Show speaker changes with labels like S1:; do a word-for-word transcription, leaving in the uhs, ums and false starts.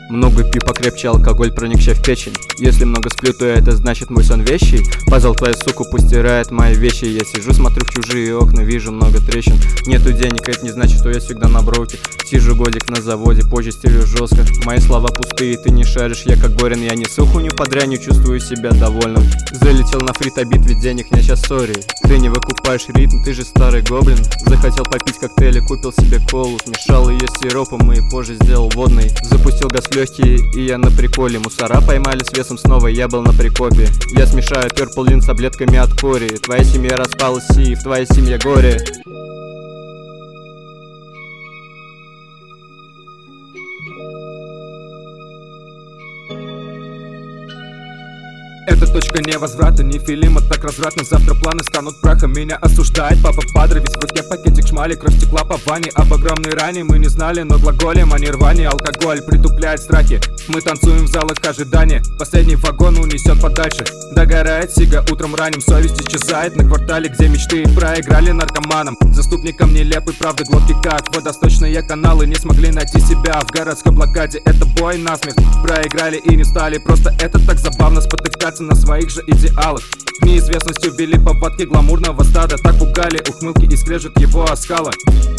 S1: Много пью покрепче, алкоголь проникший в печень. Если много сплю, то это значит мой сон вещий. Позвал твою суку, пусть стирает мои вещи. Я сижу, смотрю в чужие окна, вижу много трещин. Нету денег, это не значит, что я всегда на броке. Сижу годик на заводе, позже стелю жестко. Мои слова пустые, ты не шаришь, я как Горин. Я несу хуйню по дрянью, чувствую себя довольным. Залетел на фрит, обид, ведь денег нет, сейчас сори. Ты не выкупаешь ритм, ты же старый гоблин. Захотел попить коктейли, купил себе колу. Смешал ее с сиропом и позже сделал водный. Запустил газ в легкие, и я на приколе. Мусора поймали с весом снова, я был на прикопе. Я смешаю Purple Lean с таблетками от кори. Твоя семья распалась, и в твоей семье горе.
S2: Это точка невозврата, не филима, так развратно. Завтра планы станут прахом, меня осуждает папа падре. Ведь в руке пакетик шмали, кровь текла по ванне. Об огромной ране мы не знали, но глаголем, а не рвание. Алкоголь притупляет страхи, мы танцуем в залах ожидания. Последний вагон унесет подальше, догорает сига, утром ранним совесть исчезает. На квартале, где мечты проиграли наркоманам. Заступникам нелепой правды глотки как водосточные каналы. Не смогли найти себя в городской блокаде. Это бой насмех, проиграли и не стали. Просто это так забавно спотыкаться на своих же идеалах. В неизвестность увели повадки гламурного стада. Так пугали ухмылки и скрежет его оскала.